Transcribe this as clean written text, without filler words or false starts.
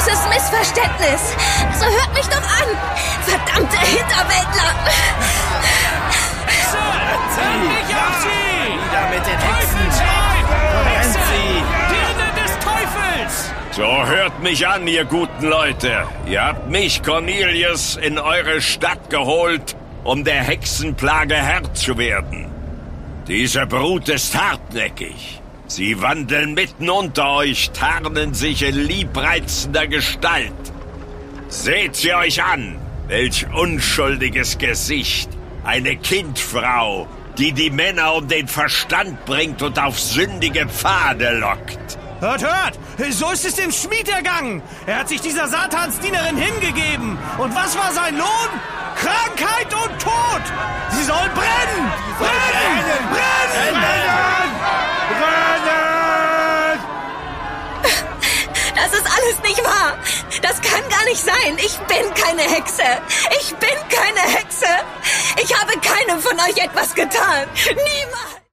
großes Missverständnis. So hört mich doch an. Verdammte Hinterwäldler. Hör nicht auf sie! Wieder mit den Hexen! Hexe! sie! Dirne des Teufels! So hört mich an, ihr guten Leute. Ihr habt mich, Cornelius, in eure Stadt geholt, um der Hexenplage Herr zu werden. Diese Brut ist hartnäckig. Sie wandeln mitten unter euch, tarnen sich in liebreizender Gestalt. Seht sie euch an, welch unschuldiges Gesicht. Eine Kindfrau, die die Männer um den Verstand bringt und auf sündige Pfade lockt. Hört! So ist es dem Schmied ergangen. Er hat sich dieser Satansdienerin hingegeben. Und was war sein Lohn? Krankheit und Tod! Sie soll brennen! Brennen! Das ist alles nicht wahr. Das kann gar nicht sein. Ich bin keine Hexe. Ich bin keine Hexe. Ich habe keinem von euch etwas getan. Niemand.